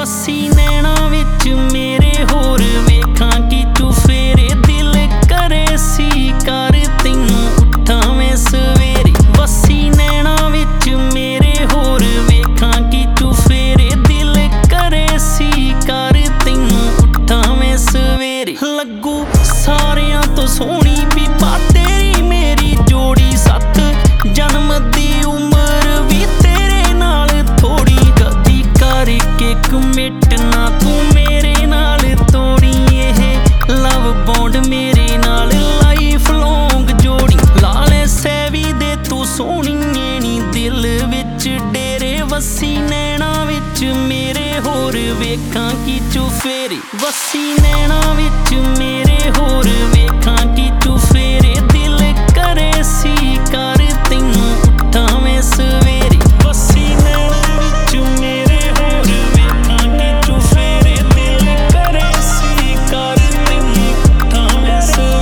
ਵਸੀ ਨੈਣਾ ਵਿੱਚ ਮੇਰੇ ਹੋਰ ਵੇਖਾਂ ਕੀ ਚੁਫੇਰੇ ਦਿਲ ਕਰੇ ਸੀ ਕਰ ਤੈਨੂੰ ਉੱਠਾਂ ਮੈਂ ਸਵੇਰੇ ਵਸੀ ਨੈਣਾ ਵਿੱਚ ਮੇਰੇ ਹੋਰ ਵੇਖਾਂ ਕੀ ਚੁਫੇਰੇ ਦਿਲ ਕਰੇ ਸੀ ਕਰ ਤੈਨੂੰ ਉੱਠਾਂ ਮੈਂ ਸਵੇਰੇ ਲੱਗੂ ਸਾਰਿਆਂ ਤੋਂ ਸੋਹਣੀ ਬੀਬਾ ਤੇਰੀ ਮੇਰੀ ਜੋੜੀ ਸੱਤ ਜਨਮ ਦੀ ਉਮਰ ਵੀ ਤੇਰੇ ਨਾਲ ਥੋੜੀ ਕਦੀ ਕਰਕੇ ਕਮਿਟ ਨਾ ਤੂੰ ਮੇਰੇ ਨਾਲ ਤੋੜੀ ਇਹ ਲਵ ਬੌਂਡ ਮੇਰੇ ਨਾਲ ਲਾਈਫ ਲੌਂਗ ਜੋੜੀ ਲਾਲੇ ਸੈਵੀ ਦੇ ਤੂੰ ਸੋਹਣੀਏ ਨੀ ਦਿਲ ਵਿੱਚ ਡੇਰੇ ਵਸੀ ਨੈਣਾ ਵਿੱਚ ਮੇਰੇ ਹੋਰ ਵੇਖਾਂ ਕੀ ਚੁਫੇਰੇ ਵਸੀ ਨੈਣਾ ਵਿੱਚ ਮੇਰੇ ਹੋਰ ਵੇਖਾਂ ਕੀ ਚੁਫੇਰੇ ਦਿਲ ਕਰੇ ਸੀ ਕਰ ਤੈਨੂੰ ਉੱਠਾਂ ਮੈਂ ਸਵੇਰੇ ਵਸੀ ਨੈਣਾ ਵਿੱਚ ਮੇਰੇ ਹੋਰ ਵੇਖਾਂ ਕੀ ਚੁਫੇਰੇ ਦਿਲ ਕਰੇ ਸੀ ਕਰ ਤੈਨੂੰ ਉੱਠਾਂ ਮੈਂ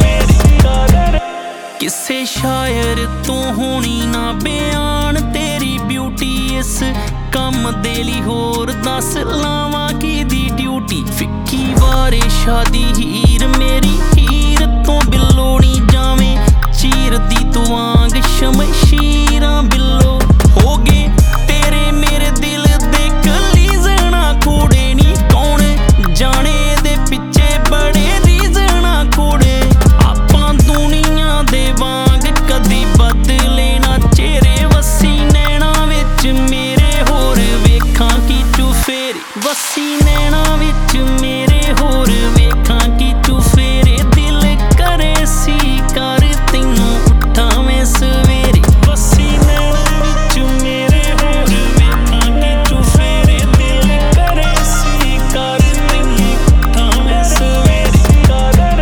ਸਵੇਰੇ ਕਿਸੇ ਸ਼ਾਇਰ ਤੋਂ ਹੋਣੀ ਨਾ ਬਿਆਨ ਤੇਰੀ ਬਿਊਟੀ ਇਸ ਕੰਮ ਦੇ ਲਈ ਹੋਰ ਦੱਸ ਲਾਵਾਂ ਕਿਹਦੀ ਡਿਊਟੀ ਫਿੱਕੀ ਵਾਰੇ ਸ਼ਾਦੀ ਹੀਰ ਮੇਰੀ ਹੀਰ ਤੋਂ ਬਿੱਲੋ ਨੀ ਜਾਵੇਂ ਚੀਰਦੀ ਤੂੰ ਵਾਂਗ ਸ਼ਮਸ਼ੀਰਾਂ ਬਿੱਲੋ ਹੋ ਗਏ ਤੇਰੇ ਮੇਰੇ ਦਿਲ ਦੇ ਕਲੀਜ਼ਣਾ ਕੋੜੇ ਨੀ ਕੌਣ ਜਾਣੇ ਦੇ ਪਿੱਛੇ ਬੜੇ ਰੀਜ਼ਣਾ ਕੋੜੇ ਆਪਾਂ ਦੁਨੀਆ ਦੇ ਵਾਂਗ ਕਦੀ ਬਦਲੇ ਨਾ ਚਿਹਰੇ ਵਸੀ ਨੈਣਾ ਵਿੱਚ ਮੇਰੇ ਹੋਰ ਵੇਖਾਂ ਕੀ ਚੁਫੇਰੇ ਵਸੀ ਨੈਣਾ ਵਿੱਚ ਮੇਰੇ ਹੋਰ ਵੇਖਾਂ ਕੀ ਚੁਫੇਰੇ ਦਿਲ ਕਰੇ ਸੀ ਕਰ ਤੈਨੂੰ ਉੱਠਾਂ ਮੈਂ ਸਵੇਰੇ ਵਸੀ ਨੈਣਾ ਵਿੱਚ ਮੇਰੇ ਹੋਰ ਵੇਖਾਂ ਕੀ ਚੁਫੇਰੇ ਦਿਲ ਕਰੇ ਸੀ ਕਰ ਤੈਨੂੰ ਉੱਠਾਂ ਮੈਂ ਸਵੇਰੇ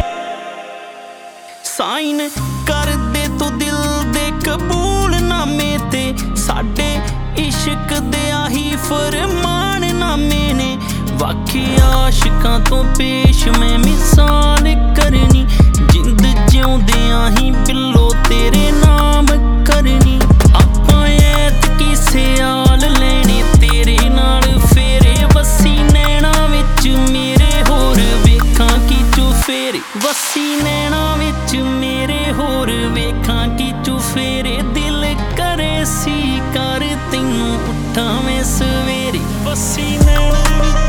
ਸਾਈਨ ਕਰ ਦੇ ਤੂੰ ਦਿਲ ਦੇ ਕਬੂਲਨਾਮੇ ਤੇ ਸਾਡੇ ਇਸ਼ਕ ਦੇ ਆਹੀ ਫਰਮਾਨਨਾਮੇ ਨੇ ਵਾਕੇ ਆਸ਼ਿਕਾਂ ਤੋਂ ਪੇਸ਼ ਮੈਂ ਮਿਸਾਲ ਕਰਨੀ ਜਿੰਦ ਜਿਉਂਦਿਆਂ ਹੀ ਬਿੱਲੋ ਤੇਰੇ ਨਾਮ ਕਰਨੀ ਆਪਾਂ ਐਤਕੀ ਸਿਆਲ ਲੈਣੇ ਤੇਰੇ ਨਾਲ ਫੇਰੇ ਵਸੀ ਨੈਣਾ ਵਿੱਚ ਮੇਰੇ ਹੋਰ ਵੇਖਾਂ ਕੀ ਚੁਫੇਰੇ ਵਸੀ ਨੈਣਾ ਵਿੱਚ ਮੇਰੇ ਹੋਰ ਵੇਖਾਂ ਕੀ ਚੁਫੇਰੇ ਦਿਲ ਕਰੇ ਸੀ ਕਰ ਤੈਨੂੰ ਉੱਠਾਂ ਮੈਂ ਸਵੇਰੇ ਵਸੀ ਨੈਣਾ